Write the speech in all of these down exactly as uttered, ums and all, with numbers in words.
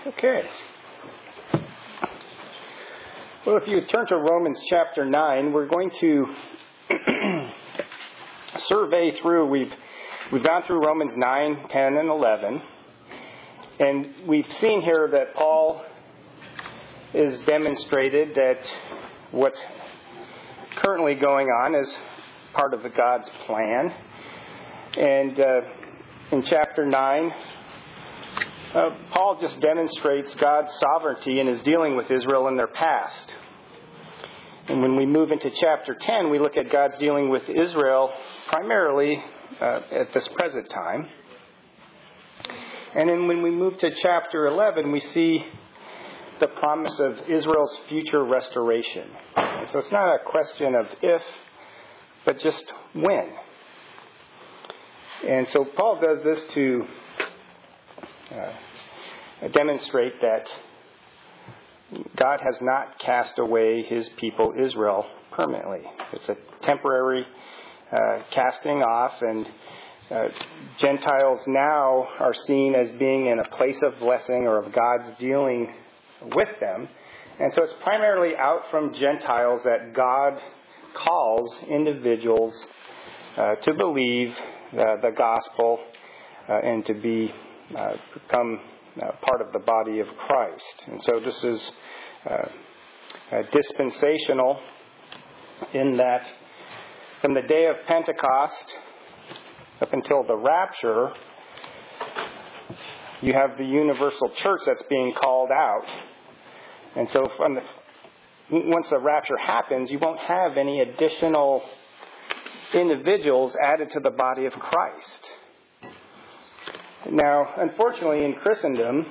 Okay. Well, if you turn to Romans chapter nine, we're going to survey through. We've we've gone through Romans nine, ten, and eleven, and we've seen here that Paul is demonstrated that what's currently going on is part of the God's plan. And uh, in chapter nine, uh, Paul just demonstrates God's sovereignty in his dealing with Israel in their past. And when we move into chapter ten, we look at God's dealing with Israel primarily uh, at this present time. And then when we move to chapter eleven, we see the promise of Israel's future restoration. And so it's not a question of if, but just when. And so Paul does this to uh, demonstrate that God has not cast away his people Israel permanently. It's a temporary uh, casting off, and uh, Gentiles now are seen as being in a place of blessing or of God's dealing with them. And so it's primarily out from Gentiles that God calls individuals uh, to believe uh, the gospel uh, and to be uh, become uh, part of the body of Christ. And so this is uh, uh, dispensational in that from the day of Pentecost up until the rapture, you have the universal church that's being called out. And so from the, once the rapture happens, you won't have any additional individuals added to the body of Christ. Now, unfortunately, in Christendom,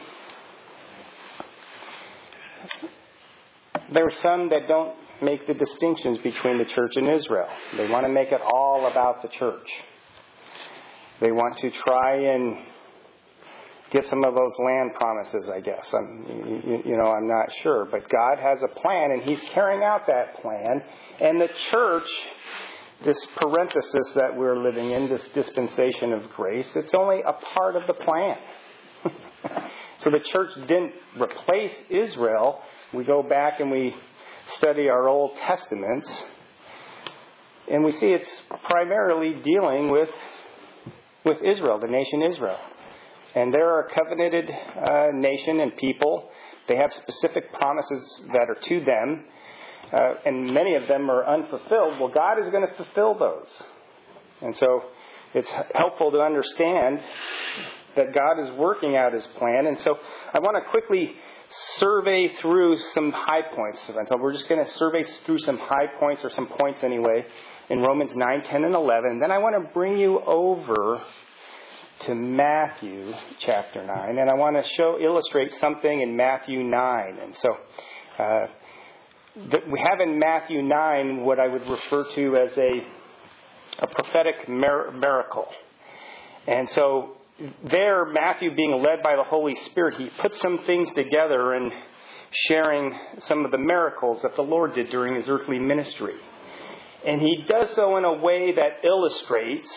there are some that don't make the distinctions between the church and Israel. They want to make it all about the church. They want to try and get some of those land promises, I guess. I'm, you, you know, I'm not sure. But God has a plan, and he's carrying out that plan. And the church, this parenthesis that we're living in, this dispensation of grace, it's only a part of the plan. So the church didn't replace Israel. We go back and we study our Old Testaments, and we see it's primarily dealing with, with Israel, the nation Israel. And they're a covenanted uh, nation and people. They have specific promises that are to them. Uh, and many of them are unfulfilled. Well, God is going to fulfill those. And so it's helpful to understand that God is working out his plan. And so I want to quickly survey through some high points. And so we're just going to survey through some high points, or some points anyway, in Romans nine, ten, and eleven. And then I want to bring you over to Matthew chapter nine, and I want to show illustrate something in Matthew nine. And so uh, th- we have in Matthew nine what I would refer to as a a prophetic mir- miracle. And so there, Matthew, being led by the Holy Spirit, he puts some things together and sharing some of the miracles that the Lord did during his earthly ministry. And he does so in a way that illustrates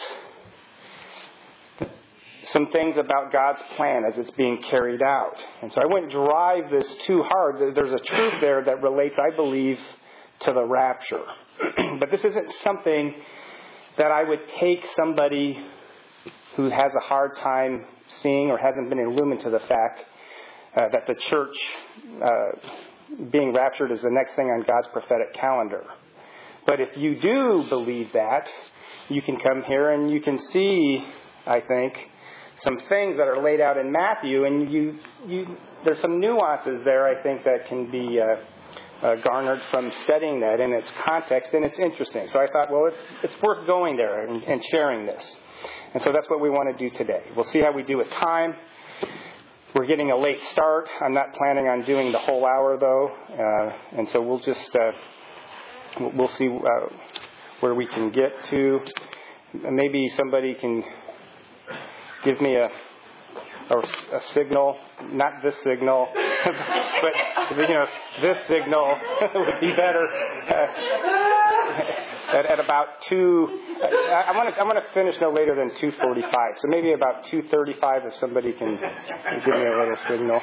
some things about God's plan as it's being carried out. And so I wouldn't drive this too hard. There's a truth there that relates, I believe, to the rapture. But this isn't something that I would take somebody who has a hard time seeing or hasn't been illumined to the fact uh, that the church uh, being raptured is the next thing on God's prophetic calendar. But if you do believe that, you can come here and you can see, I think, some things that are laid out in Matthew, and you, you, there's some nuances there, I think, that can be uh, uh, garnered from studying that in its context, and it's interesting. So I thought, well, it's it's worth going there and, and sharing this. And so that's what we want to do today. We'll see how we do with time. We're getting a late start. I'm not planning on doing the whole hour, though, uh, and so we'll just uh, we'll see uh, where we can get to. Maybe somebody can give me a, a a signal, not this signal, but you know, this signal would be better. Uh, at, at about two. I, I want to I want to finish no later than two forty-five. So maybe about two thirty-five, if somebody can give me a little signal.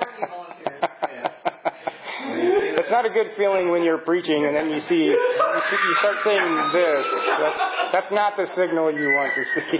It's not a good feeling when you're preaching and then you see you, see, you start saying this. That's that's not the signal you want to see.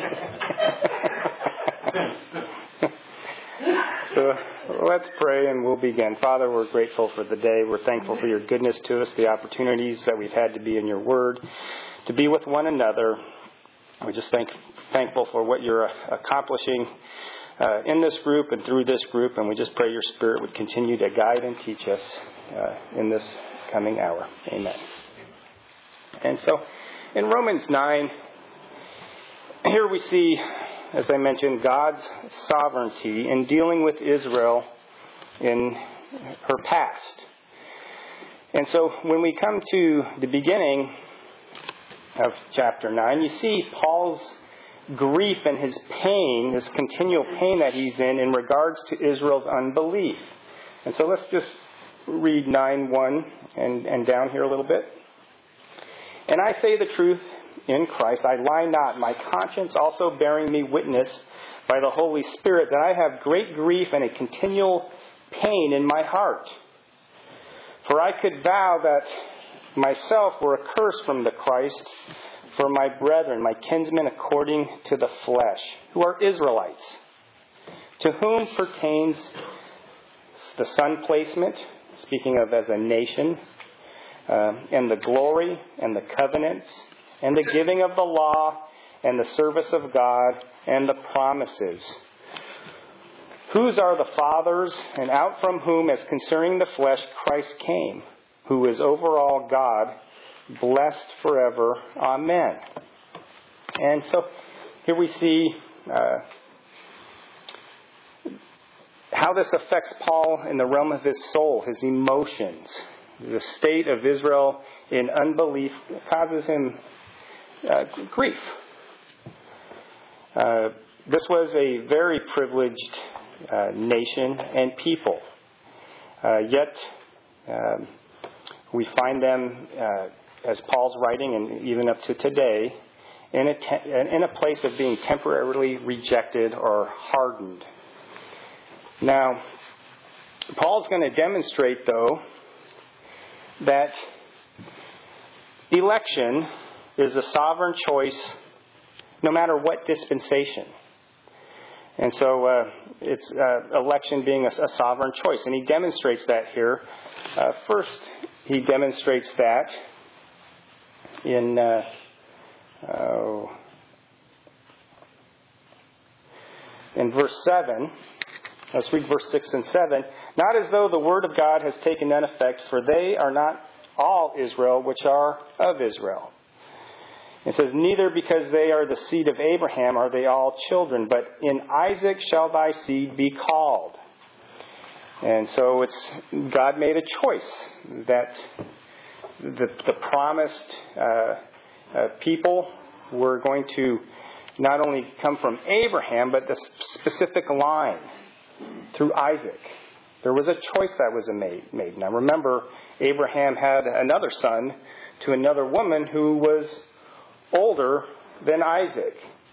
So let's pray and we'll begin. Father, we're grateful for the day. We're thankful for your goodness to us, the opportunities that we've had to be in your word, to be with one another. We're just thank, thankful for what you're uh, accomplishing uh, in this group and through this group. And we just pray your Spirit would continue to guide and teach us uh, in this coming hour. Amen. And so in Romans nine, here we see, as I mentioned, God's sovereignty in dealing with Israel in her past. And so when we come to the beginning of chapter nine, you see Paul's grief and his pain, this continual pain that he's in in regards to Israel's unbelief. And so let's just read nine one and, and down here a little bit. And I say the truth in Christ, I lie not, my conscience also bearing me witness by the Holy Spirit that I have great grief and a continual pain in my heart. For I could vow that myself were accursed from the Christ for my brethren, my kinsmen according to the flesh, who are Israelites, to whom pertains the son placement, speaking of as a nation, uh, and the glory and the covenants, and the giving of the law, and the service of God, and the promises. Whose are the fathers, and out from whom, as concerning the flesh, Christ came, who is over all God, blessed forever. Amen. And so here we see uh, how this affects Paul in the realm of his soul, his emotions. The state of Israel in unbelief causes him Uh, grief. Uh, this was a very privileged uh, nation and people. Uh, yet, um, we find them, uh, as Paul's writing, and even up to today, in a, te- in a place of being temporarily rejected or hardened. Now, Paul's going to demonstrate, though, that election is a sovereign choice no matter what dispensation. And so uh, it's uh, election being a, a sovereign choice. And he demonstrates that here. Uh, first, he demonstrates that in uh, oh, in verse seven. Let's read verse six and seven. Not as though the word of God has taken none effect, for they are not all Israel which are of Israel. It says, neither because they are the seed of Abraham are they all children, but in Isaac shall thy seed be called. And so it's God made a choice that the, the promised uh, uh, people were going to not only come from Abraham, but the specific line through Isaac. There was a choice that was made. made. Now remember, Abraham had another son to another woman who was older than Isaac.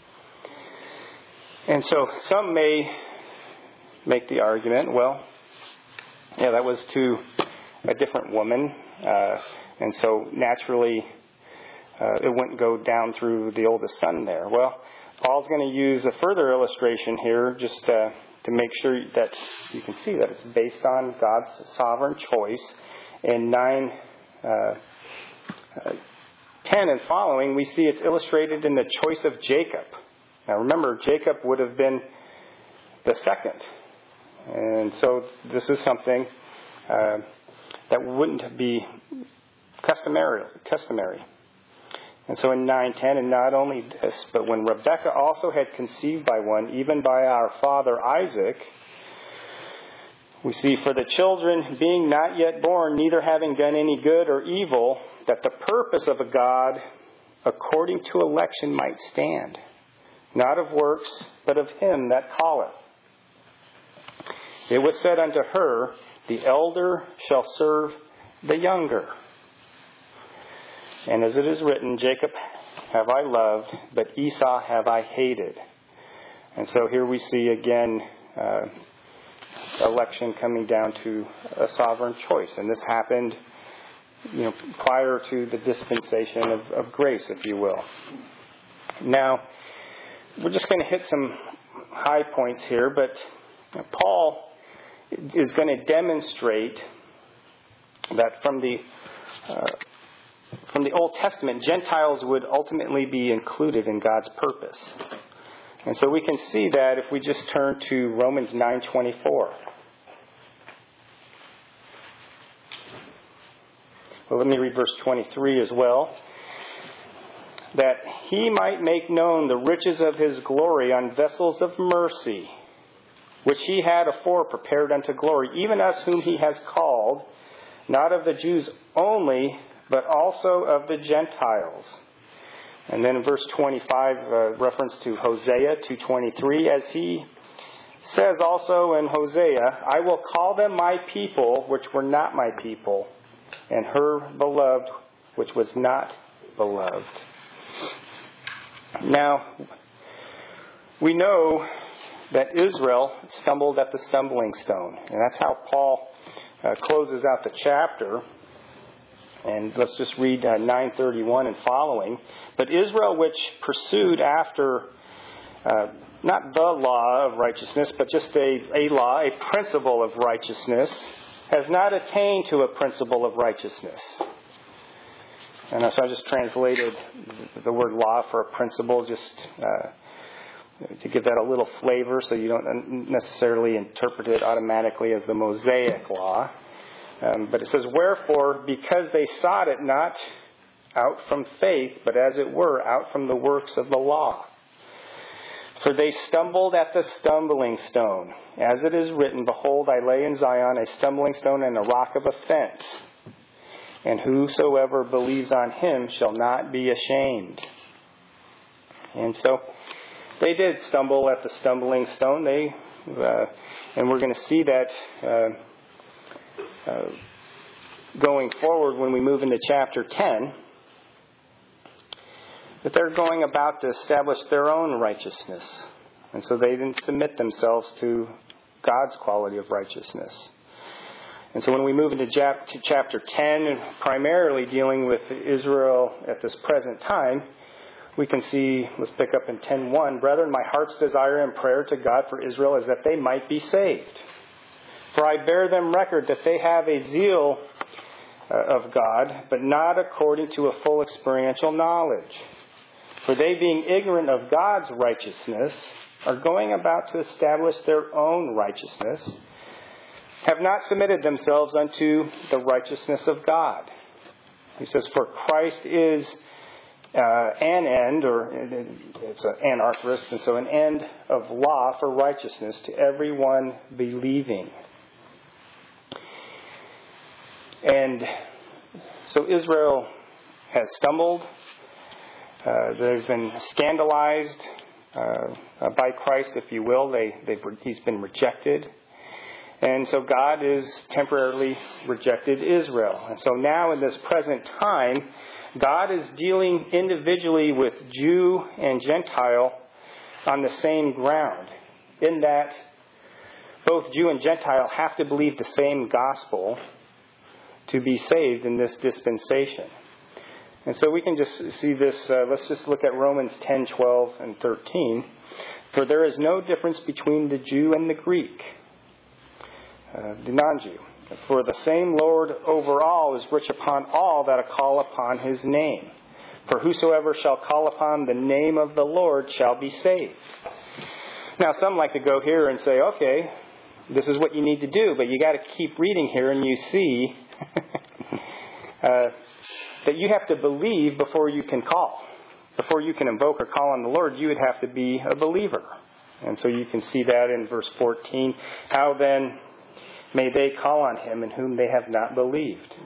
And so some may make the argument, well, yeah, that was to a different woman. Uh, and so naturally, uh, it wouldn't go down through the oldest son there. Well, Paul's going to use a further illustration here just uh, to make sure that you can see that it's based on God's sovereign choice. In nine... Uh, uh, ten and following, we see it's illustrated in the choice of Jacob. Now remember, Jacob would have been the second. And so this is something uh, that wouldn't be customary. customary. And so in nine ten, and not only this, but when Rebekah also had conceived by one, even by our father Isaac, we see, for the children being not yet born, neither having done any good or evil, that the purpose of a God according to election might stand, not of works, but of him that calleth. It was said unto her, the elder shall serve the younger. And as it is written, Jacob have I loved, but Esau have I hated. And so here we see again uh, election coming down to a sovereign choice. And this happened, you know, prior to the dispensation of, of grace, if you will. Now, we're just going to hit some high points here, but Paul is going to demonstrate that from the uh, from the Old Testament, Gentiles would ultimately be included in God's purpose. And so we can see that if we just turn to Romans nine twenty-four. Well, let me read verse twenty-three as well. That he might make known the riches of his glory on vessels of mercy, which he had afore prepared unto glory, even us whom he has called, not of the Jews only, but also of the Gentiles. And then in verse twenty-five, uh, reference to Hosea two twenty-three, as he says also in Hosea, I will call them my people, which were not my people, and her beloved, which was not beloved. Now, we know that Israel stumbled at the stumbling stone. And that's how Paul uh, closes out the chapter. And let's just read uh, nine thirty-one and following. But Israel, which pursued after, uh, not the law of righteousness, but just a, a law, a principle of righteousness, has not attained to a principle of righteousness. And so I just translated the word law for a principle, just uh, to give that a little flavor so you don't necessarily interpret it automatically as the Mosaic law. Um, but it says, wherefore, because they sought it not out from faith, but as it were, out from the works of the law. For they stumbled at the stumbling stone. As it is written, behold, I lay in Zion a stumbling stone and a rock of offense. And whosoever believes on him shall not be ashamed. And so they did stumble at the stumbling stone. They, uh, and we're going to see that uh, uh, going forward when we move into chapter ten, that they're going about to establish their own righteousness. And so they didn't submit themselves to God's quality of righteousness. And so when we move into chapter ten, primarily dealing with Israel at this present time, we can see, let's pick up in ten one, Brethren, my heart's desire and prayer to God for Israel is that they might be saved. For I bear them record that they have a zeal uh, of God, but not according to a full experiential knowledge. For they, being ignorant of God's righteousness, are going about to establish their own righteousness, have not submitted themselves unto the righteousness of God. He says, for Christ is uh, an end, or it's an anarthrist, and so an end of law for righteousness to everyone believing. And so Israel has stumbled. Uh, they've been scandalized uh, by Christ, if you will. They, they've, he's been rejected. And so God is temporarily rejected Israel. And so now in this present time, God is dealing individually with Jew and Gentile on the same ground, in that both Jew and Gentile have to believe the same gospel to be saved in this dispensation. And so we can just see this. Uh, let's just look at Romans ten, twelve, and thirteen. For there is no difference between the Jew and the Greek, Uh, the non-Jew. For the same Lord over all is rich upon all that call upon his name. For whosoever shall call upon the name of the Lord shall be saved. Now, some like to go here and say, okay, this is what you need to do, but you got to keep reading here and you see uh, that you have to believe before you can call. Before you can invoke or call on the Lord, you would have to be a believer. And so you can see that in verse fourteen. How then may they call on him in whom they have not believed?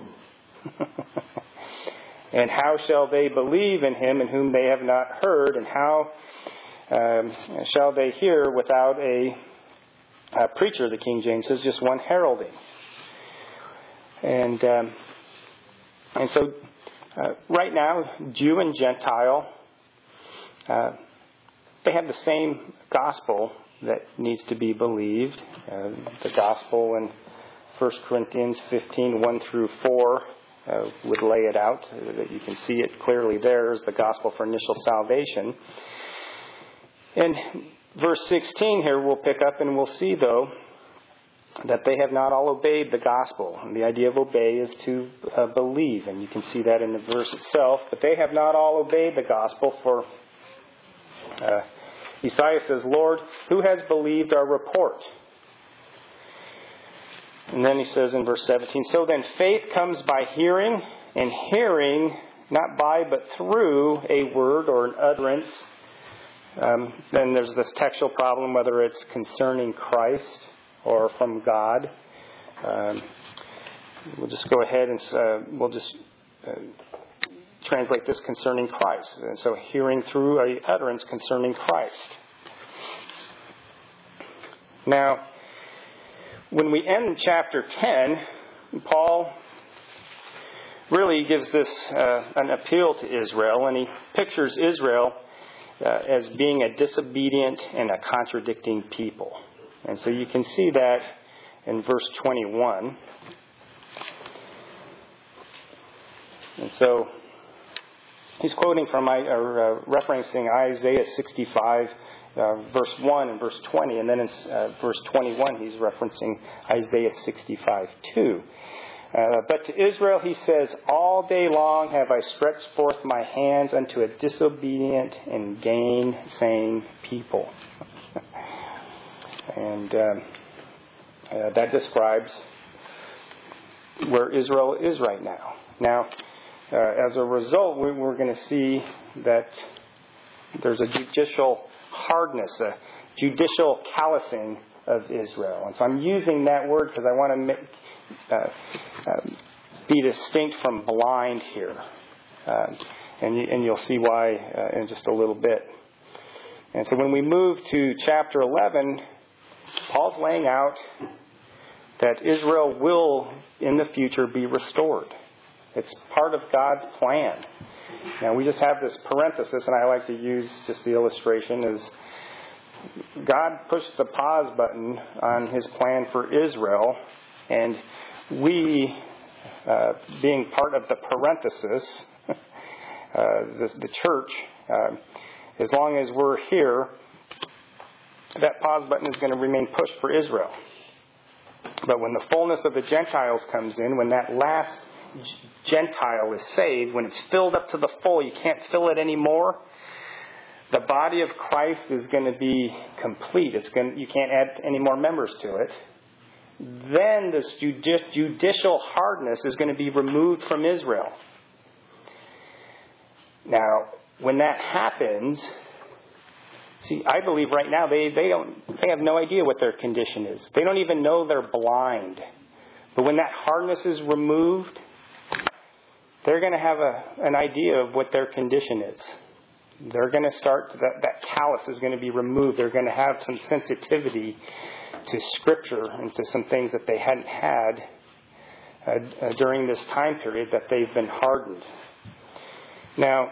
And how shall they believe in him in whom they have not heard? And how um, shall they hear without a, a preacher, the King James says, just one heralding? And um, and so Uh, right now, Jew and Gentile, uh, they have the same gospel that needs to be believed. Uh, the gospel in First Corinthians fifteen, one through four uh, would lay it out. Uh, you can see it clearly there as the gospel for initial salvation. And verse sixteen here we'll pick up and we'll see, though, that they have not all obeyed the gospel. And the idea of obey is to uh, believe, and you can see that in the verse itself. But they have not all obeyed the gospel, for uh, Isaiah says, Lord, who has believed our report? And then he says in verse seventeen, so then faith comes by hearing, and hearing not by but through a word or an utterance. Um, then there's this textual problem, whether it's concerning Christ or from God. Um, we'll just go ahead and uh, we'll just uh, translate this concerning Christ. And so hearing through a utterance concerning Christ. Now, when we end chapter ten, Paul really gives this uh, an appeal to Israel, and he pictures Israel uh, as being a disobedient and a contradicting people. And so you can see that in verse twenty-one. And so he's quoting from, or uh, referencing Isaiah sixty-five, uh, verse one and verse twenty. And then in uh, verse twenty-one, he's referencing Isaiah sixty-five, two. Uh, but to Israel he says, all day long have I stretched forth my hands unto a disobedient and gainsaying people. And um, uh, that describes where Israel is right now. Now, uh, as a result, we, we're going to see that there's a judicial hardness, a judicial callousing of Israel. And so I'm using that word because I want to make, uh, uh, be distinct from blind here. Uh, and, you, and you'll see why uh, in just a little bit. And so when we move to chapter eleven, Paul's laying out that Israel will, in the future, be restored. It's part of God's plan. Now, we just have this parenthesis, and I like to use just the illustration, is God pushed the pause button on his plan for Israel, and we, uh, being part of the parenthesis, uh, the, the church, uh, as long as we're here, that pause button is going to remain pushed for Israel. But when the fullness of the Gentiles comes in, when that last Gentile is saved, when it's filled up to the full, you can't fill it anymore, the body of Christ is going to be complete. It's going, you can't add any more members to it. Then this judi- judicial hardness is going to be removed from Israel. Now, when that happens, see, I believe right now they, they don't they have no idea what their condition is. They don't even know they're blind. But when that hardness is removed, they're going to have a, an idea of what their condition is. They're going to start, that, that callous is going to be removed. They're going to have some sensitivity to Scripture and to some things that they hadn't had uh, uh, during this time period that they've been hardened. Now,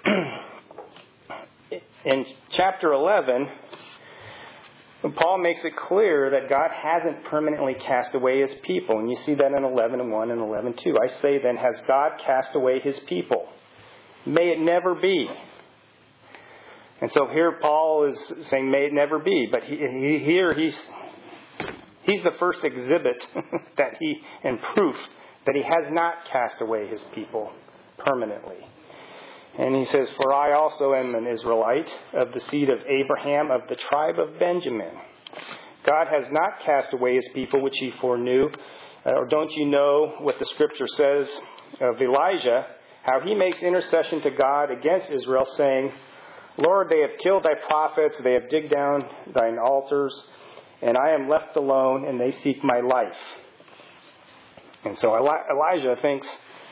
in chapter eleven, Paul makes it clear that God hasn't permanently cast away his people. And you see that in eleven one and eleven two. I say then, has God cast away his people? May it never be. And so here Paul is saying, may it never be. But he, he, here he's he's the first exhibit that he and proof that he has not cast away his people permanently. And he says, for I also am an Israelite of the seed of Abraham, of the tribe of Benjamin. God has not cast away his people which he foreknew. Uh, or don't you know what the Scripture says of Elijah, how he makes intercession to God against Israel, saying, Lord, they have killed thy prophets, they have digged down thine altars, and I am left alone, and they seek my life. And so Eli- Elijah thinks,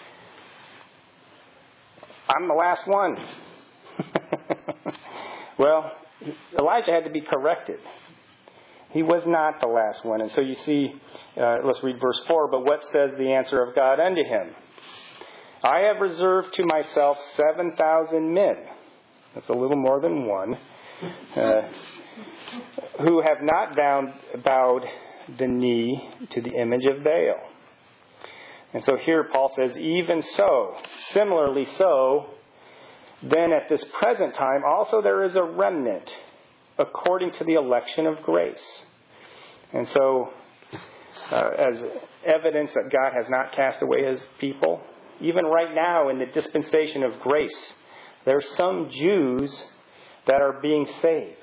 I'm the last one. Well, Elijah had to be corrected. He was not the last one. And so you see, uh, let's read verse four. But what says the answer of God unto him? I have reserved to myself seven thousand men. That's a little more than one. Uh, who have not bowed, bowed the knee to the image of Baal. And so here Paul says, even so, similarly so, then at this present time also there is a remnant according to the election of grace. And so, uh, as evidence that God has not cast away his people, even right now in the dispensation of grace, there are some Jews that are being saved.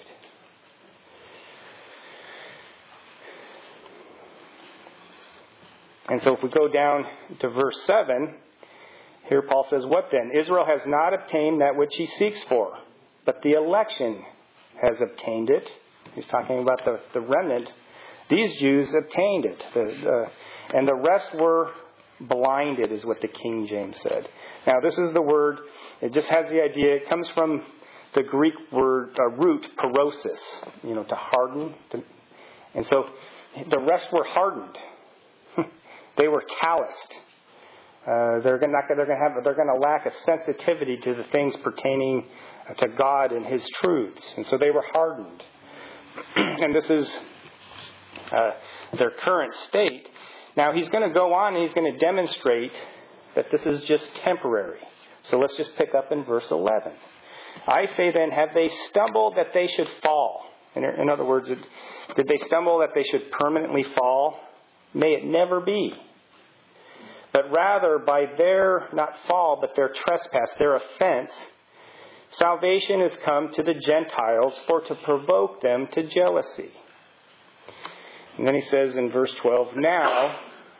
And so if we go down to verse seven, here Paul says, what then? Israel has not obtained that which he seeks for, but the election has obtained it. He's talking about the, the remnant. These Jews obtained it. The, the, and the rest were blinded, is what the King James said. Now this is the word, it just has the idea, it comes from the Greek word, uh, root, porosis, you know, to harden. To, and so the rest were hardened. They were calloused. Uh, they're not they're going to have they're going to lack a sensitivity to the things pertaining to God and His truths, and so they were hardened. And this is uh, their current state. Now he's going to go on and he's going to demonstrate that this is just temporary. So let's just pick up in verse eleven. I say then, have they stumbled that they should fall? In, in other words, did they stumble that they should permanently fall? May it never be. But rather by their, not fall, but their trespass, their offense, salvation has come to the Gentiles for to provoke them to jealousy. And then he says in verse twelve, now,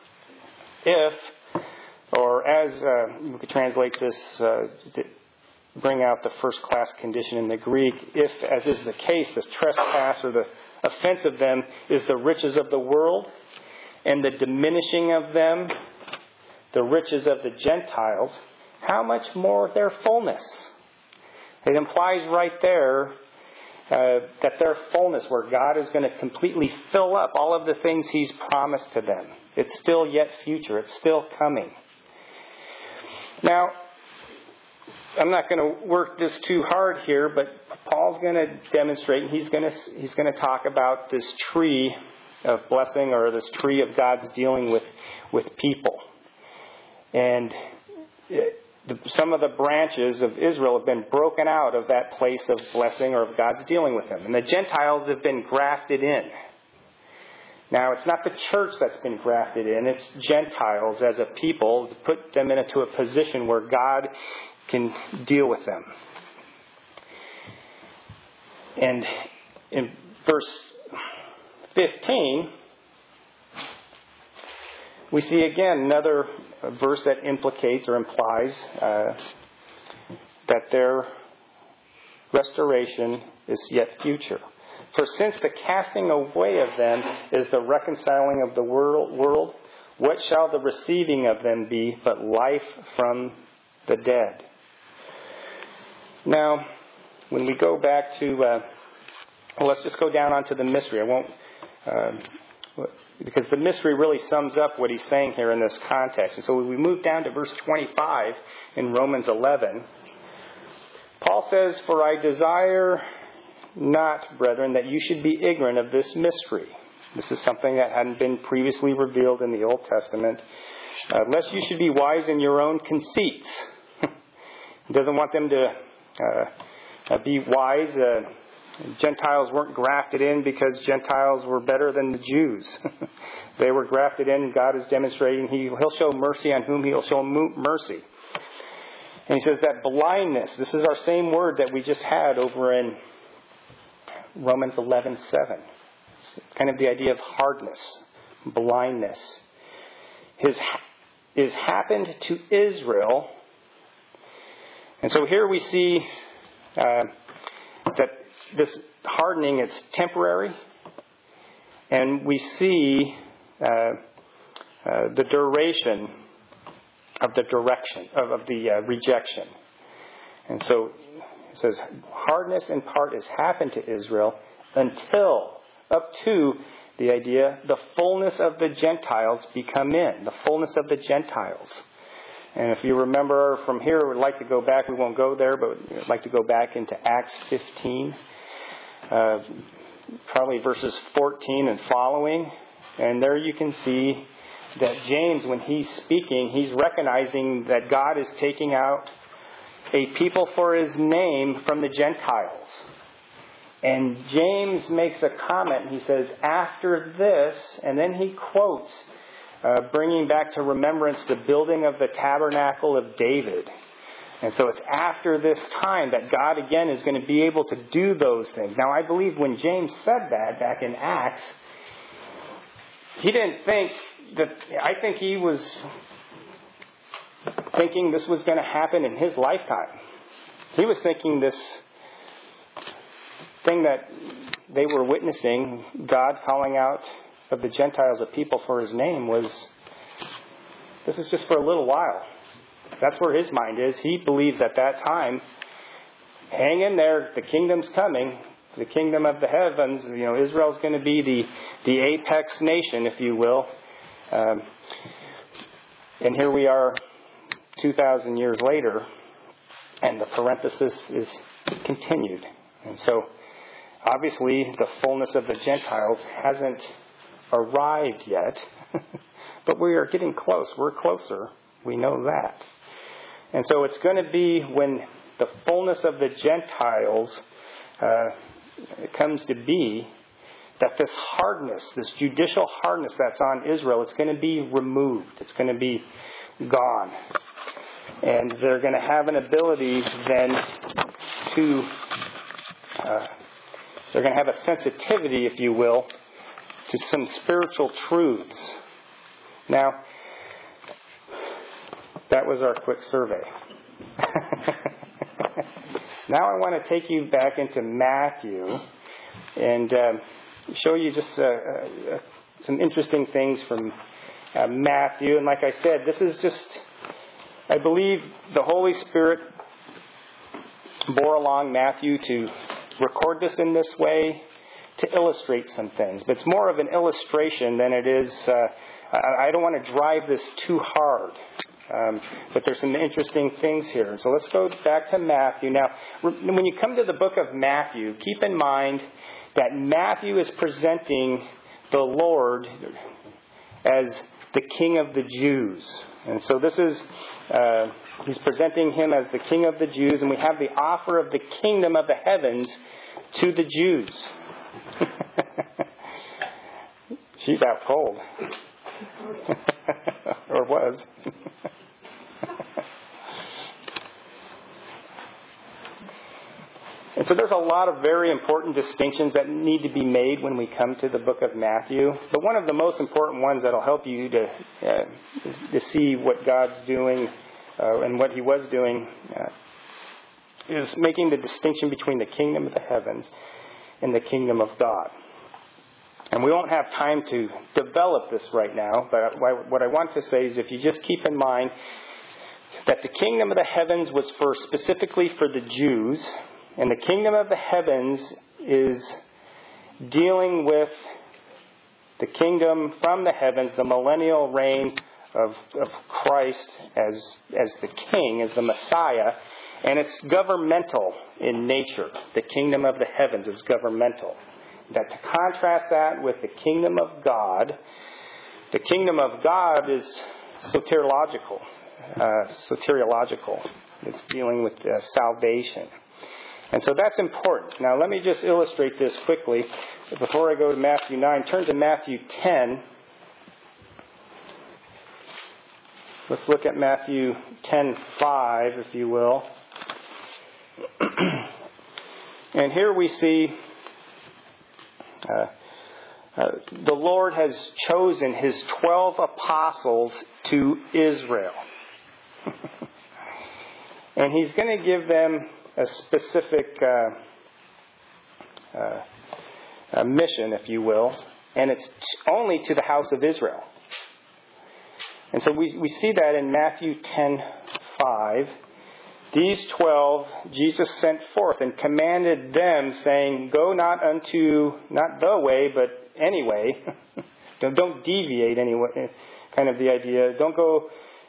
if, or as, uh, we could translate this, uh, to bring out the first class condition in the Greek, if, as is the case, this trespass or the offense of them is the riches of the world, and the diminishing of them, the riches of the Gentiles, how much more their fullness? It implies right there uh, that their fullness, where God is going to completely fill up all of the things He's promised to them. It's still yet future. It's still coming. Now, I'm not going to work this too hard here, but Paul's going to demonstrate, he's going to he's going to talk about this tree of blessing, or this tree of God's dealing with, with people. And it, the, some of the branches of Israel have been broken out of that place of blessing or of God's dealing with them. And the Gentiles have been grafted in. Now, it's not the church that's been grafted in. It's Gentiles as a people to put them into a position where God can deal with them. And in verse fifteen, we see again another verse that implicates or implies uh, that their restoration is yet future. For since the casting away of them is the reconciling of the world, world, what shall the receiving of them be but life from the dead? Now, when we go back to, uh, well, let's just go down onto the mystery. I won't, uh, because the mystery really sums up what he's saying here in this context. And so when we move down to verse twenty-five in Romans eleven, Paul says, "For I desire not, brethren, that you should be ignorant of this mystery." This is something that hadn't been previously revealed in the Old Testament. Uh, lest you should be wise in your own conceits. He doesn't want them to uh, be wise. Uh, Gentiles weren't grafted in because Gentiles were better than the Jews. They were grafted in, and God is demonstrating he, He'll show mercy on whom He'll show mercy. And He says that blindness, this is our same word that we just had over in Romans eleven seven. It's kind of the idea of hardness, blindness. His, is happened to Israel. And so here we see uh, that this hardening, it's temporary. And we see uh, uh, the duration of the direction, of, of the uh, rejection. And so it says, hardness in part has happened to Israel until, up to the idea, the fullness of the Gentiles be come in. The fullness of the Gentiles. And if you remember from here, we'd like to go back. We won't go there, but we'd like to go back into Acts fifteen, uh, probably verses fourteen and following. And there you can see that James, when he's speaking, he's recognizing that God is taking out a people for his name from the Gentiles. And James makes a comment. He says, after this, and then he quotes, uh, bringing back to remembrance the building of the tabernacle of David. And so it's after this time that God again is going to be able to do those things. Now, I believe when James said that back in Acts, he didn't think that, I think he was thinking this was going to happen in his lifetime. He was thinking this thing that they were witnessing, God calling out of the Gentiles a people for his name, was, this is just for a little while. That's where his mind is. He believes at that time, hang in there, the kingdom's coming, the kingdom of the heavens. You know, Israel's going to be the, the apex nation, if you will. Um, and here we are two thousand years later, and the parenthesis is continued. And so, obviously, the fullness of the Gentiles hasn't arrived yet, but we are getting close. We're closer. We know that. And so it's going to be when the fullness of the Gentiles uh, comes to be, that this hardness, this judicial hardness that's on Israel, it's going to be removed. It's going to be gone. And they're going to have an ability then to, uh, they're going to have a sensitivity, if you will, to some spiritual truths. Now, that was our quick survey. Now I want to take you back into Matthew and uh, show you just uh, uh, some interesting things from uh, Matthew. And like I said, this is just, I believe the Holy Spirit bore along Matthew to record this in this way to illustrate some things. But it's more of an illustration than it is, uh, I, I don't want to drive this too hard. Um, but there's some interesting things here. So let's go back to Matthew. Now, when you come to the book of Matthew, keep in mind that Matthew is presenting the Lord as the King of the Jews. And so this is, uh, he's presenting him as the King of the Jews, and we have the offer of the kingdom of the heavens to the Jews. She's out cold. Or was. And so there's a lot of very important distinctions that need to be made when we come to the book of Matthew. But one of the most important ones that will help you to uh, to see what God's doing uh, and what he was doing uh, is making the distinction between the kingdom of the heavens and the kingdom of God. And we won't have time to develop this right now, but what I want to say is if you just keep in mind that the kingdom of the heavens was for specifically for the Jews, and the kingdom of the heavens is dealing with the kingdom from the heavens, the millennial reign of, of Christ as, as the king, as the Messiah, and it's governmental in nature. The kingdom of the heavens is governmental. That to contrast that with the kingdom of God, the kingdom of God is soteriological. Uh, soteriological. It's dealing with uh, salvation. And so that's important. Now let me just illustrate this quickly. Before I go to Matthew nine, turn to Matthew ten. Let's look at Matthew ten five, if you will. And here we see Uh, uh, the Lord has chosen his twelve apostles to Israel. And he's going to give them a specific uh, uh, a mission, if you will, and it's t- only to the house of Israel. And so we, we see that in Matthew ten five. These twelve Jesus sent forth and commanded them, saying, go not unto, not the way, but any way. don't, don't deviate anyway, kind of the idea. Don't go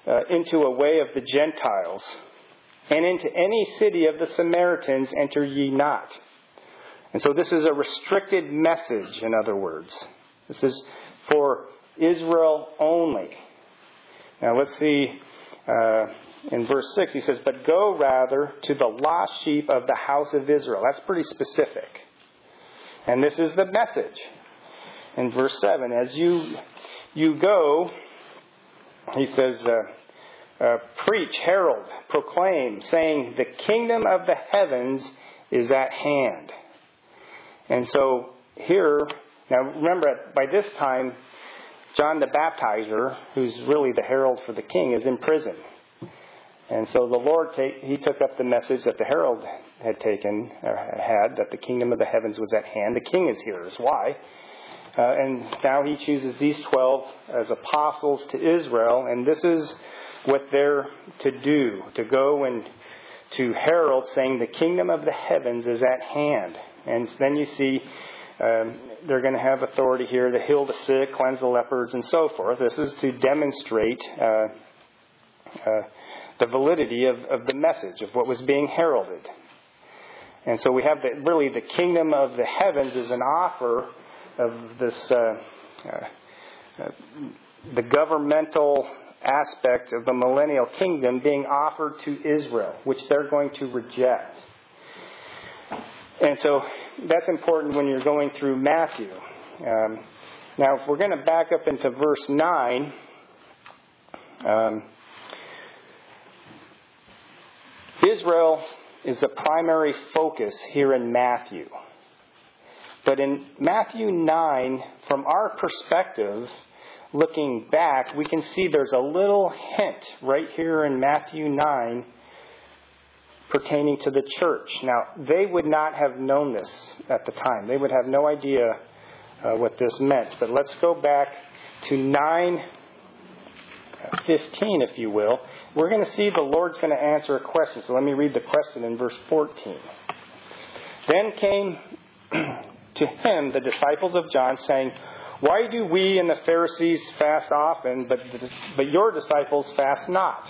uh, into a way of the Gentiles, and into any city of the Samaritans enter ye not. And so this is a restricted message, in other words. This is for Israel only. Now let's see, uh, in verse six, he says, but go rather to the lost sheep of the house of Israel. That's pretty specific. And this is the message. In verse seven, as you you go, he says, uh, uh, preach, herald, proclaim, saying, the kingdom of the heavens is at hand. And so here, now remember, by this time, John the Baptizer, who's really the herald for the king, is in prison. And so the Lord, take, he took up the message that the herald had taken, or had, that the kingdom of the heavens was at hand. The king is here, is why. Uh, and now he chooses these twelve as apostles to Israel, and this is what they're to do, to go and to herald, saying the kingdom of the heavens is at hand. And then you see um, they're going to have authority here to heal the sick, cleanse the lepers, and so forth. This is to demonstrate uh, uh, the validity of, of the message, of what was being heralded. And so we have the, really the kingdom of the heavens is an offer of this, uh, uh, uh, the governmental aspect of the millennial kingdom being offered to Israel, which they're going to reject. And so that's important when you're going through Matthew. Um, now, if we're going to back up into verse nine, um, Israel is the primary focus here in Matthew. But in Matthew nine, from our perspective, looking back, we can see there's a little hint right here in Matthew nine pertaining to the church. Now, they would not have known this at the time. They would have no idea uh, what this meant. But let's go back to nine fifteen, if you will. We're going to see the Lord's going to answer a question. So let me read the question in verse fourteen. Then came to him the disciples of John, saying, why do we and the Pharisees fast often, but, but your disciples fast not?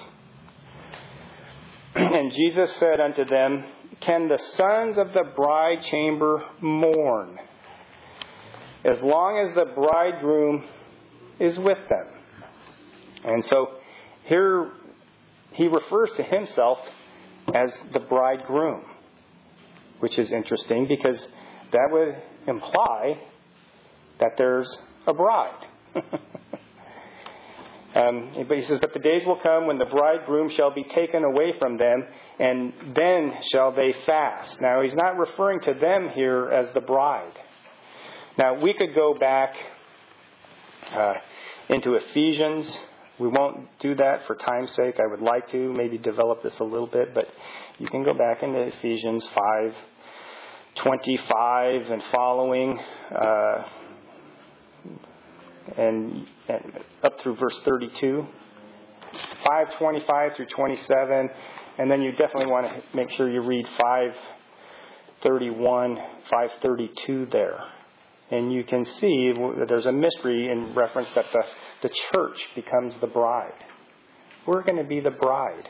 And Jesus said unto them, can the sons of the bride chamber mourn, as long as the bridegroom is with them? And so here he refers to himself as the bridegroom, which is interesting because that would imply that there's a bride. um, but he says, but the days will come when the bridegroom shall be taken away from them, and then shall they fast. Now, he's not referring to them here as the bride. Now, we could go back uh, into Ephesians. We won't do that for time's sake. I would like to maybe develop this a little bit, but you can go back into Ephesians five twenty-five and following, uh, and, and up through verse thirty-two, five twenty-five through twenty-seven, and then you definitely want to make sure you read five thirty-one, five thirty-two there. And you can see that there's a mystery in reference that the, the church becomes the bride. We're going to be the bride.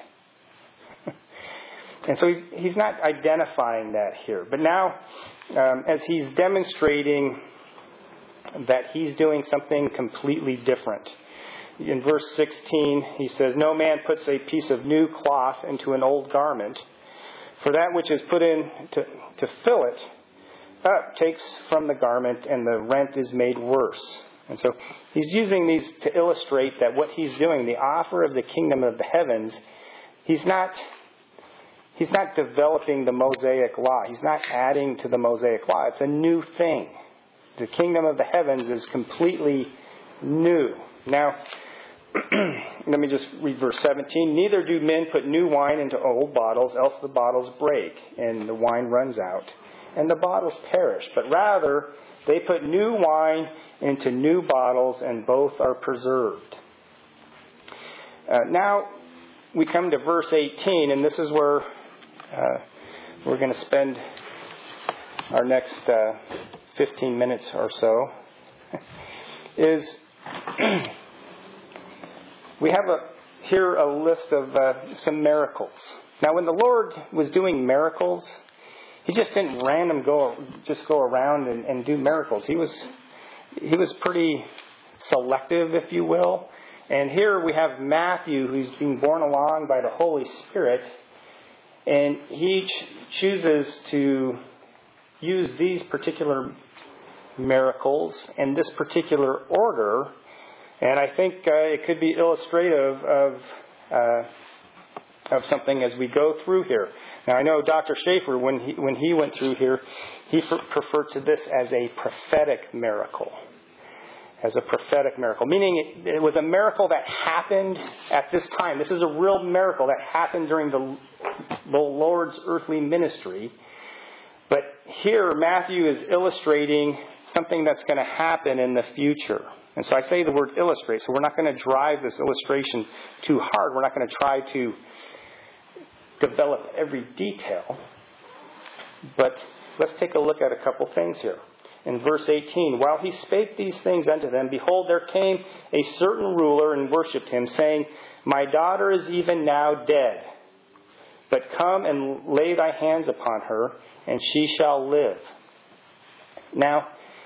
And so he's, he's not identifying that here. But now, um, as he's demonstrating that he's doing something completely different. In verse sixteen, he says, no man puts a piece of new cloth into an old garment, for that which is put in to, to fill it up takes from the garment, and the rent is made worse. And so he's using these to illustrate that what he's doing, the offer of the kingdom of the heavens, he's not... He's not developing the Mosaic law. He's not adding to the Mosaic law. It's a new thing. The kingdom of the heavens is completely new. Now, let me just read verse seventeen. Neither do men put new wine into old bottles, else the bottles break, and the wine runs out, and the bottles perish. But rather, they put new wine into new bottles, and both are preserved. Uh, now, we come to verse eighteen, and this is where uh, we're going to spend our next uh, fifteen minutes or so, is we have a here a list of uh, some miracles. Now, when the Lord was doing miracles, He just didn't random go just go around and, and do miracles. He was he was pretty selective, if you will. And here we have Matthew, who's being borne along by the Holy Spirit, and he ch- chooses to use these particular miracles in this particular order. And I think uh, it could be illustrative of uh, of something as we go through here. Now, I know Doctor Schaefer, when he when he went through here, he f- referred to this as a prophetic miracle. As a prophetic miracle, meaning it, it was a miracle that happened at this time. This is a real miracle that happened during the, the Lord's earthly ministry. But here, Matthew is illustrating something that's going to happen in the future. And so I say the word illustrate. So we're not going to drive this illustration too hard. We're not going to try to develop every detail. But let's take a look at a couple things here. In verse eighteen, while he spake these things unto them, behold, there came a certain ruler and worshipped him, saying, My daughter is even now dead. But come and lay thy hands upon her, and she shall live. Now,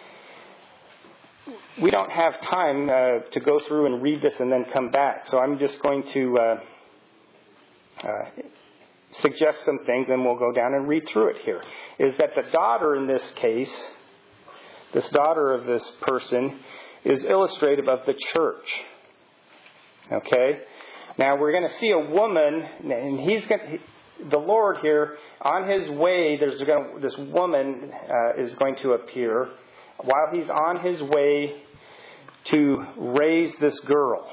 we don't have time uh, to go through and read this and then come back. So I'm just going to uh, uh, suggest some things, and we'll go down and read through it here. Is that the daughter in this case, this daughter of this person, is illustrative of the church. Okay? Now we're going to see a woman, and he's going to, the Lord here, on his way, there's going to, this woman uh, is going to appear while he's on his way to raise this girl.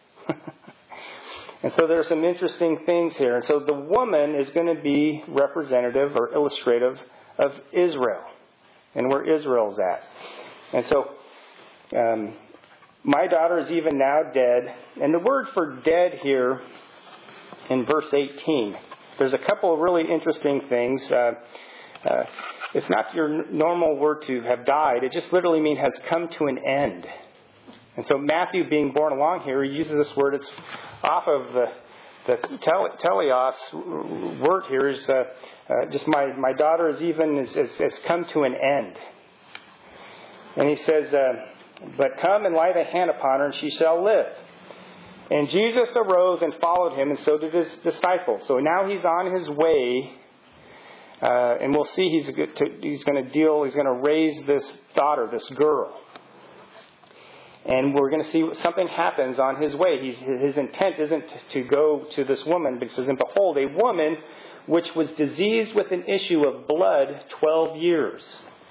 And so there's some interesting things here. And so the woman is going to be representative or illustrative of Israel and where Israel's at. And so, um, my daughter is even now dead. And the word for dead here in verse eighteen, there's a couple of really interesting things. Uh, uh, it's not your normal word to have died. It just literally means has come to an end. And so Matthew, being born along here, he uses this word. It's off of the, the tel- teleos word here is uh, uh, just my, my daughter is even has, has, has come to an end. And he says, uh, but come and lay thy hand upon her, and she shall live. And Jesus arose and followed him, and so did his disciples. So now he's on his way, uh, and we'll see he's to, he's going to deal. He's going to raise this daughter, this girl. And we're going to see something happens on his way. He's, his intent isn't to go to this woman, but he says, and behold, a woman which was diseased with an issue of blood twelve years.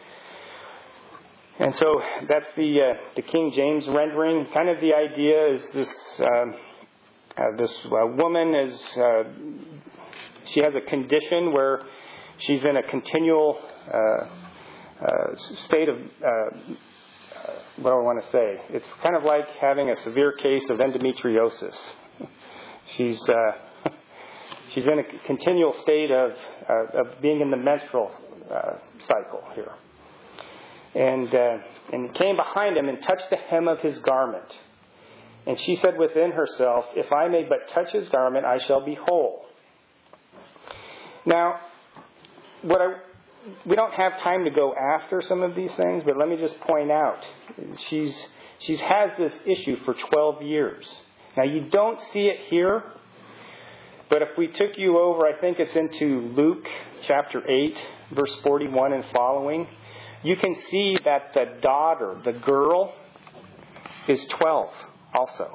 And so that's the uh, the King James rendering. Kind of the idea is this um, uh, this uh, woman is uh, she has a condition where she's in a continual uh, uh, state of uh, what do I want to say? It's kind of like having a severe case of endometriosis. She's uh, she's in a continual state of uh, of being in the menstrual uh, cycle here. And uh, and came behind him and touched the hem of his garment. And she said within herself, if I may but touch his garment, I shall be whole. Now, what I we don't have time to go after some of these things, but let me just point out, she's she's had this issue for twelve years. Now, you don't see it here, but if we took you over, I think it's into Luke chapter eight, verse forty-one and following, you can see that the daughter, the girl, is twelve also.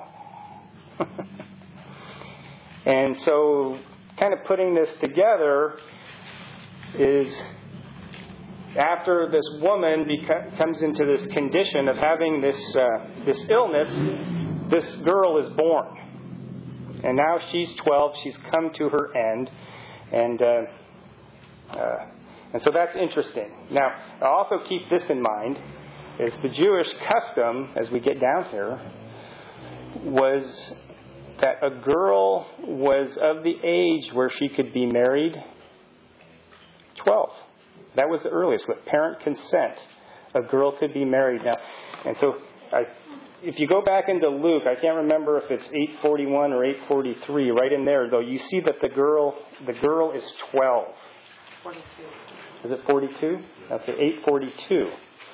And so, kind of putting this together is after this woman beca- comes into this condition of having this uh, this illness, this girl is born. And now she's twelve. She's come to her end. And uh, uh, and so that's interesting. Now, I'll also keep this in mind, is the Jewish custom, as we get down here, was that a girl was of the age where she could be married twelve. That was the earliest. With parent consent, a girl could be married. Now, and so I, if you go back into Luke, I can't remember if it's eight forty-one or eight forty-three. Right in there, though, you see that the girl the girl is twelve. forty-two. Is it forty-two? That's it, eight forty-two.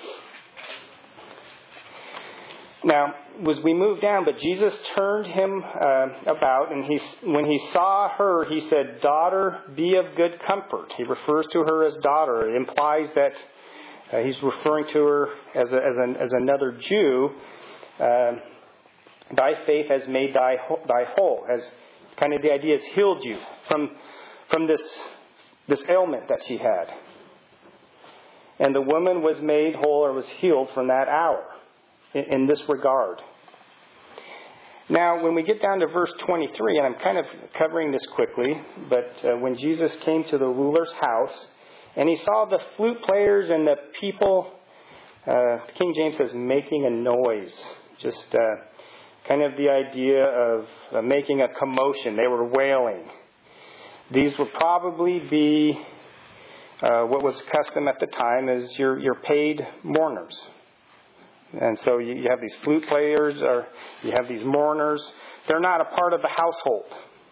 Now, as we move down, but Jesus turned him uh, about, and he, when he saw her, he said, "Daughter, be of good comfort." He refers to her as daughter. It implies that uh, he's referring to her as, a, as, an, as another Jew. Uh, thy faith has made thy, thy whole. As kind of the idea has healed you from, from this, this ailment that she had. And the woman was made whole or was healed from that hour. In this regard. Now, when we get down to verse twenty-three, and I'm kind of covering this quickly, but uh, when Jesus came to the ruler's house, and he saw the flute players and the people, uh, King James says, making a noise. Just uh, kind of the idea of uh, making a commotion. They were wailing. These would probably be uh, what was custom at the time as your, your paid mourners. And so you, you have these flute players, or you have these mourners. They're not a part of the household.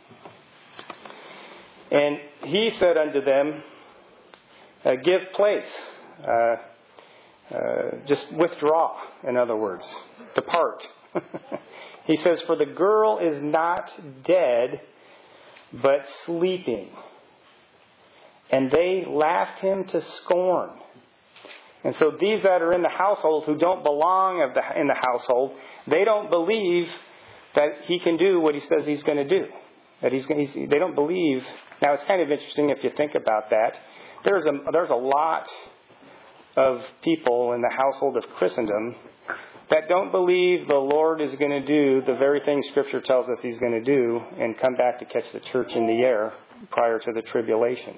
And he said unto them, uh, give place. Uh, uh, just withdraw, in other words. Depart. He says, for the girl is not dead, but sleeping. And they laughed him to scorn. And so these that are in the household who don't belong of the, in the household, they don't believe that he can do what he says he's going to do. That he's, he's they don't believe. Now it's kind of interesting if you think about that. There's a there's a lot of people in the household of Christendom that don't believe the Lord is going to do the very thing Scripture tells us he's going to do and come back to catch the church in the air prior to the tribulation.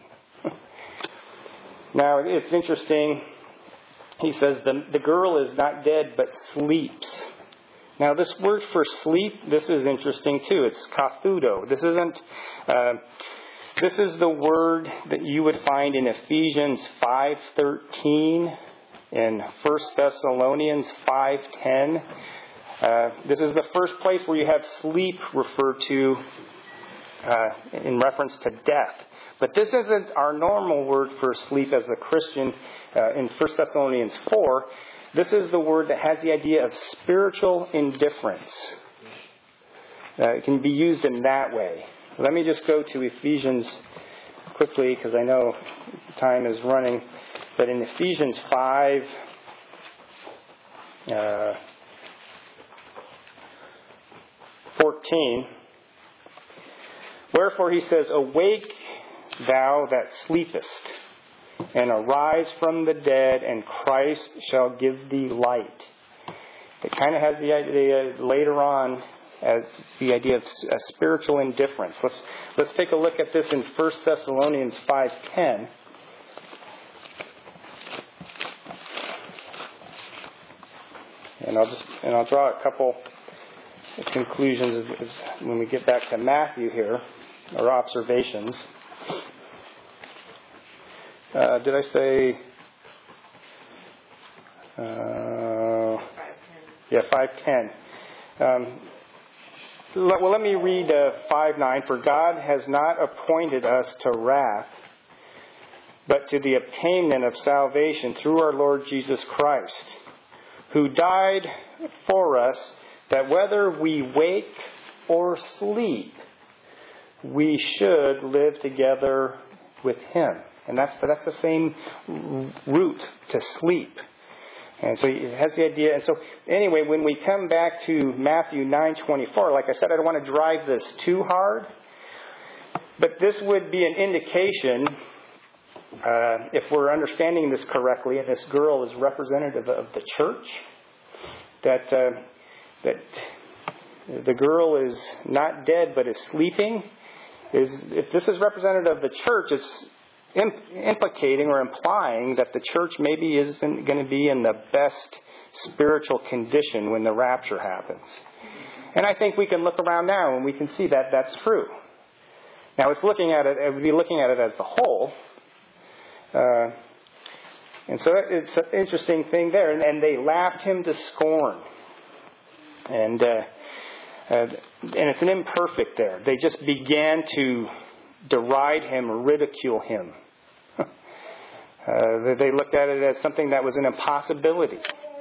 Now it's interesting. He says the, the girl is not dead but sleeps. Now this word for sleep, this is interesting too. It's kathudo. This isn't. Uh, this is the word that you would find in Ephesians five thirteen, in First Thessalonians five ten. Uh, this is the first place where you have sleep referred to uh, in reference to death. But this isn't our normal word for sleep as a Christian. Uh, in First Thessalonians four, this is the word that has the idea of spiritual indifference. Uh, it can be used in that way. Let me just go to Ephesians quickly because I know time is running. But in Ephesians five, uh, fourteen, wherefore he says, awake thou that sleepest, and arise from the dead, and Christ shall give thee light. It kind of has the idea later on as the idea of a spiritual indifference. Let's let's take a look at this in First Thessalonians five ten. And I'll just and I'll draw a couple of conclusions as, as when we get back to Matthew here, or observations. Uh, did I say? Uh, yeah, five ten. Um, let, well, let me read uh, five nine. For God has not appointed us to wrath, but to the obtainment of salvation through our Lord Jesus Christ, who died for us, that whether we wake or sleep, we should live together with Him. And that's that's the same root to sleep. And so it has the idea. And so anyway, when we come back to Matthew nine twenty-four, like I said, I don't want to drive this too hard. But this would be an indication, uh, if we're understanding this correctly, and this girl is representative of the church, that uh, that the girl is not dead but is sleeping. Is if this is representative of the church, it's implicating or implying that the church maybe isn't going to be in the best spiritual condition when the rapture happens. And I think we can look around now and we can see that that's true. Now it's looking at it, it would be looking at it as the whole. Uh, and so it's an interesting thing there. And, and they laughed him to scorn. And, uh, uh, and it's an imperfect there. They just began to deride him or ridicule him. Uh, they looked at it as something that was an impossibility.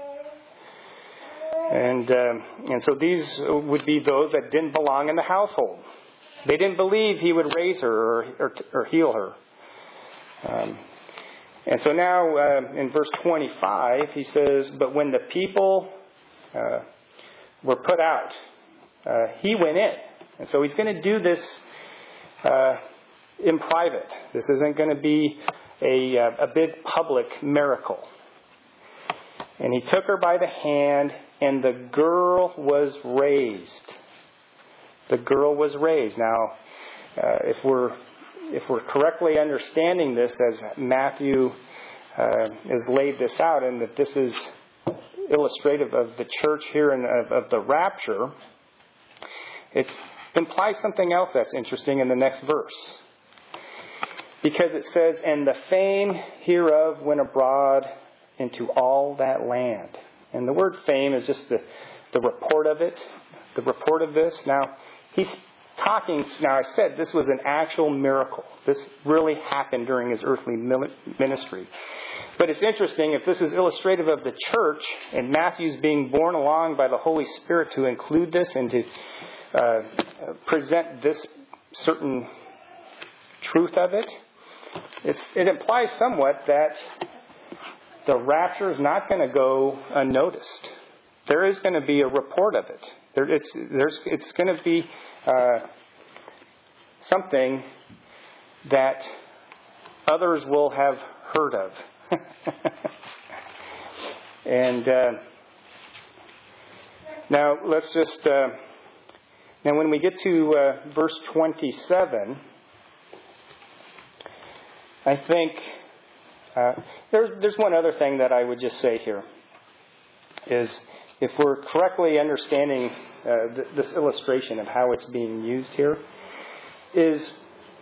And um, and so these would be those that didn't belong in the household. They didn't believe he would raise her or, or, or heal her. Um, and so now uh, in verse twenty-five, he says, but when the people uh, were put out, uh, he went in. And so he's going to do this uh, in private. This isn't going to be a, a big public miracle. And he took her by the hand, and the girl was raised. The girl was raised. Now, uh, if we're if we're correctly understanding this as Matthew uh, has laid this out, and that this is illustrative of the church here and of, of the rapture, it implies something else that's interesting in the next verse. Because it says, and the fame hereof went abroad into all that land. And the word fame is just the, the report of it, the report of this. Now, he's talking, now I said this was an actual miracle. This really happened during his earthly ministry. But it's interesting, if this is illustrative of the church, and Matthew's being borne along by the Holy Spirit to include this and to uh, present this certain truth of it, it's, it implies somewhat that the rapture is not going to go unnoticed. There is going to be a report of it. There, it's, there's, it's going to be uh, something that others will have heard of. And uh, now let's just uh, now when we get to uh, verse twenty-seven, I think uh, there's there's one other thing that I would just say here is if we're correctly understanding uh, th- this illustration of how it's being used here, is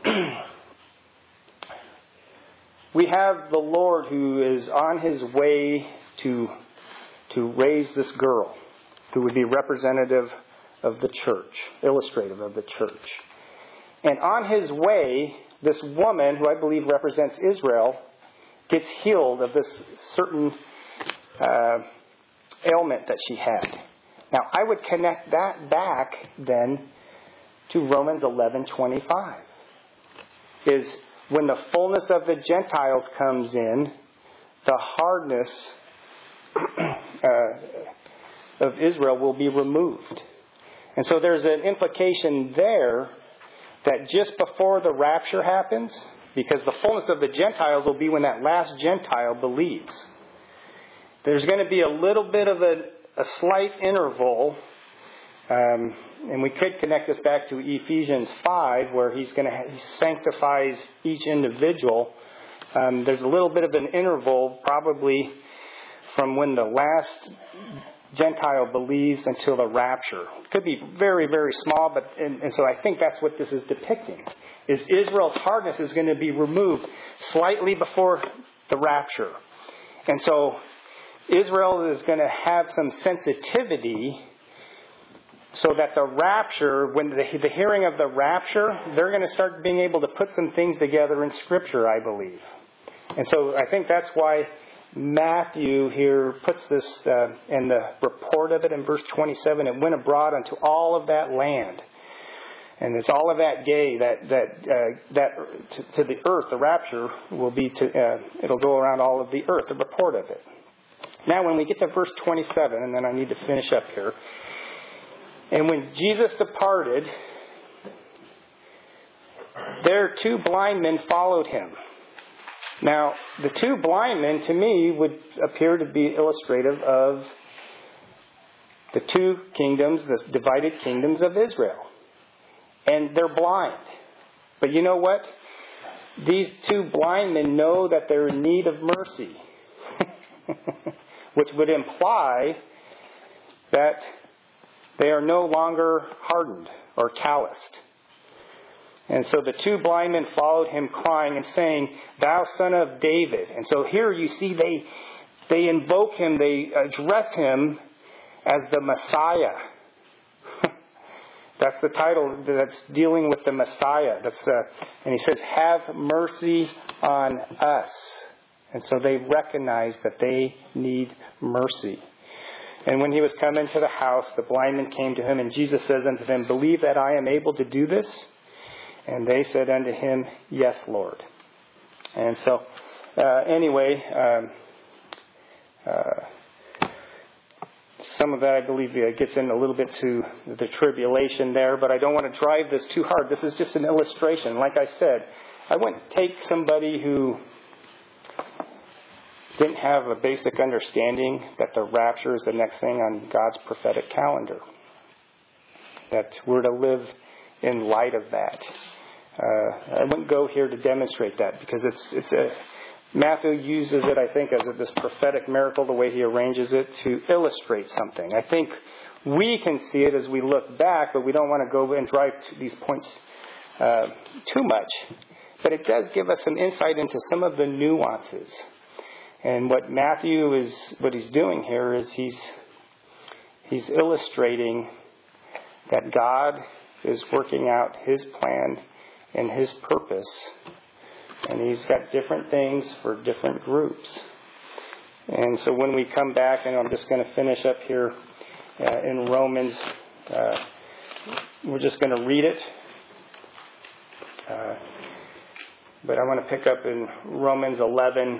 we have the Lord who is on his way to to raise this girl, who would be representative of the church, illustrative of the church. And on his way, this woman, who I believe represents Israel, gets healed of this certain uh, ailment that she had. Now, I would connect that back then to Romans eleven twenty-five. Is when the fullness of the Gentiles comes in, the hardness uh, of Israel will be removed. And so there's an implication there that just before the rapture happens, because the fullness of the Gentiles will be when that last Gentile believes, there's going to be a little bit of a, a slight interval. Um, and we could connect this back to Ephesians five, where he's going to he sanctifies each individual. Um, there's a little bit of an interval, probably from when the last Gentile believes until the rapture. It could be very, very small, but and, and so I think that's what this is depicting. Is Israel's hardness is going to be removed slightly before the rapture, and so Israel is going to have some sensitivity. So that the rapture, when the, the hearing of the rapture, they're going to start being able to put some things together in Scripture, I believe. And so I think that's why Matthew here puts this uh, in the report of it in verse twenty-seven. It went abroad unto all of that land. And it's all of that gay, that that uh, that to, to the earth, the rapture will be to, uh, it'll go around all of the earth, the report of it. Now when we get to verse twenty-seven, and then I need to finish up here. And when Jesus departed, there two blind men followed him. Now, the two blind men, to me, would appear to be illustrative of the two kingdoms, the divided kingdoms of Israel. And they're blind. But you know what? These two blind men know that they're in need of mercy. Which would imply that they are no longer hardened or calloused. And so the two blind men followed him, crying and saying, Thou son of David. And so here you see they they invoke him, they address him as the Messiah, That's the title that's dealing with the Messiah. That's uh, and he says, have mercy on us. And so they recognize that they need mercy. And when he was come into the house, the blind men came to him, and Jesus says unto them, believe that I am able to do this? And they said unto him, yes, Lord. And so, uh, anyway, um, uh, some of that, I believe, uh, gets in a little bit to the tribulation there, but I don't want to drive this too hard. This is just an illustration. Like I said, I wouldn't take somebody who didn't have a basic understanding that the rapture is the next thing on God's prophetic calendar. That we're to live in light of that. Uh, I wouldn't go here to demonstrate that because it's it's a Matthew uses it, I think, as a, this prophetic miracle, the way he arranges it, to illustrate something. I think we can see it as we look back, but we don't want to go and drive to these points uh, too much. But it does give us some insight into some of the nuances. And what Matthew is, what he's doing here is he's he's illustrating that God is working out his plan and his purpose. And he's got different things for different groups. And so when we come back, and I'm just going to finish up here uh, in Romans, uh, we're just going to read it. Uh, but I want to pick up in Romans eleven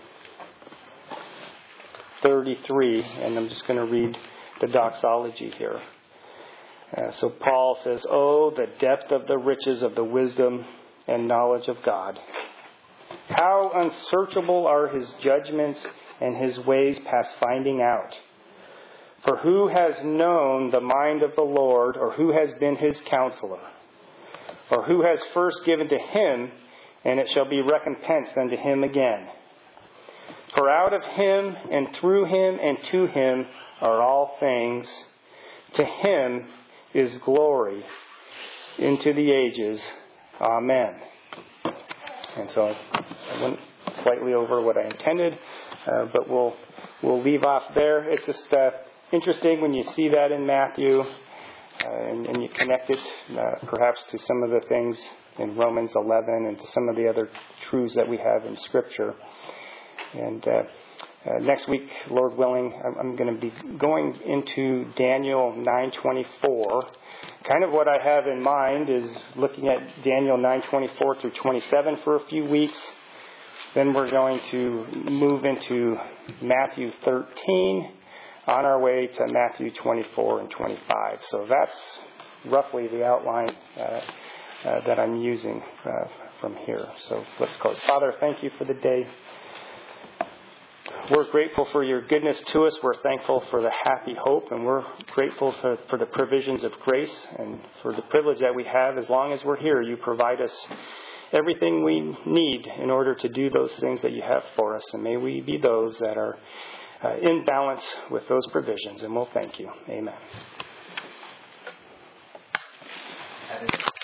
thirty-three, and I'm just going to read the doxology here. Uh, so Paul says, oh, the depth of the riches of the wisdom and knowledge of God. How unsearchable are his judgments and his ways past finding out. For who has known the mind of the Lord, or who has been his counselor? Or who has first given to him, and it shall be recompensed unto him again? For out of him, and through him, and to him are all things. To him is glory into the ages. Amen. And so I went slightly over what I intended, uh, but we'll we'll leave off there. It's just uh, interesting when you see that in Matthew, uh, and, and you connect it uh, perhaps to some of the things in Romans eleven and to some of the other truths that we have in Scripture. And uh, uh, next week, Lord willing, I'm, I'm going to be going into Daniel nine twenty-four. Kind of what I have in mind is looking at Daniel nine twenty-four through twenty-seven for a few weeks. Then we're going to move into Matthew thirteen on our way to Matthew twenty-four and twenty-five. So that's roughly the outline uh, uh, that I'm using uh, from here. So let's close. Father, thank you for the day. We're grateful for your goodness to us. We're thankful for the happy hope, and we're grateful for, for the provisions of grace and for the privilege that we have. As long as we're here, you provide us everything we need in order to do those things that you have for us. And may we be those that are uh, in balance with those provisions. And we'll thank you. Amen.